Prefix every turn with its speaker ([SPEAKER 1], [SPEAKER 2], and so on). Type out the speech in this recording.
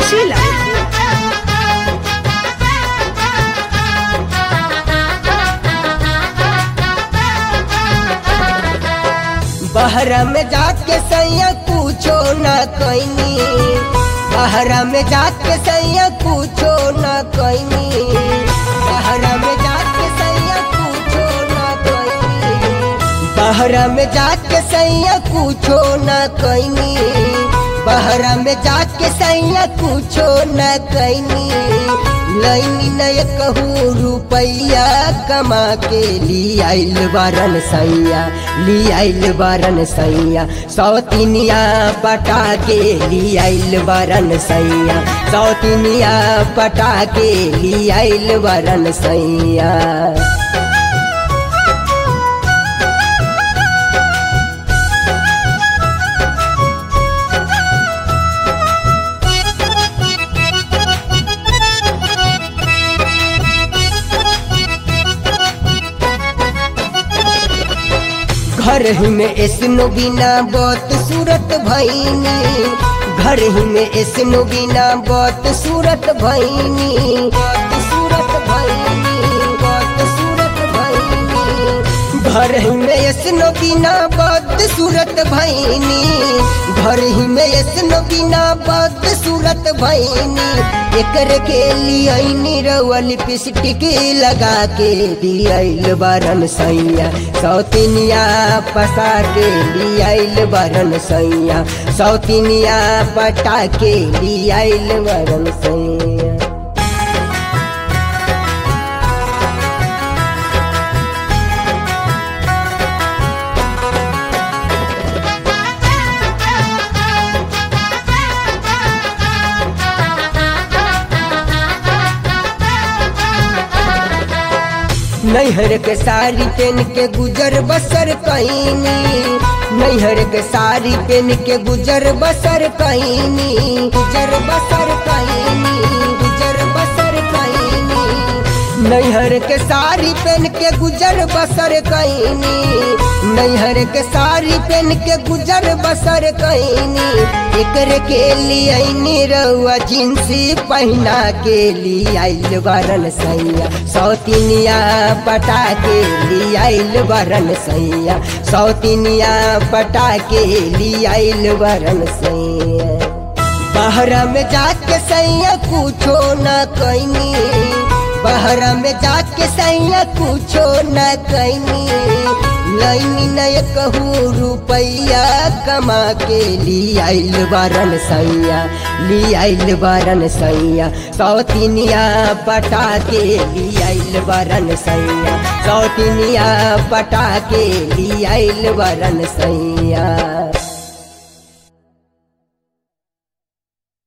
[SPEAKER 1] Sheila.
[SPEAKER 2] बहरा में जाके सैया पूछो न कैनी, बहरा में जाके सैया पूछो न कैनी, बहरा में जाके सैया पूछो न कैनी, बहरा में जाके सैया पूछो न कैनी, बहरा में जाके सैया पूछो न कैनी। लैनी नय कहूँ रुपैया कमा के ली आइल बारन सैया, ली आइल बारन सैया, सौतिनिया पटा के ली आइल बारन सैया, सौतिनिया पटा के ली आइल बारन सैया। घर ही में ऐसनो बिना बहुत सूरत भैनी, घर ही में ऐसनो बिना बहुत सूरत भैनी, बहुत सूरत भैनी, बहुत सूरत भैनी, घर ही में ऐसनो बिना बहुत सूरत भैनी, घर ही में ऐसनो बिना बहुत सूरत भैनी। एकर के लिए रउआ लिपस्टिक लगा के दियाइल बारन सैया, सौतिनिया पसा के लियाइल बारन सैया, सौतिनिया पटा के लियाइल बारन सैया। नैहर के साड़ी पहन के गुजर बसर कैनी, नैहर के साड़ी पहन के गुजर बसर कैनी, गुजर बसर कैनी, गुजर बसर कैनी, नैहर के साड़ी पहन के गुजर बसर कैनी, नैहर के साड़ी पहन के गुजर बसर कैनी। एकर के लिए रउआ जिंसी पहना के लिए आइल बारन सैया, सौतिनिया पटा के लिए आइल बारन सैया, सौतिनिया पटा के लिए आइल बारन सैया। बहरा में जाके सैया पूछो न कैनी, बहरा में जाके सैया पूछो न कैनी। लैनी नय कहूँ रुपैया कमा के ली आइल बारन सैया, ली आइल बारन सैया, सौतिनिया पटा के ली आइल बारन सैया, सौतिनिया पटा के ली आइल बारन सैया।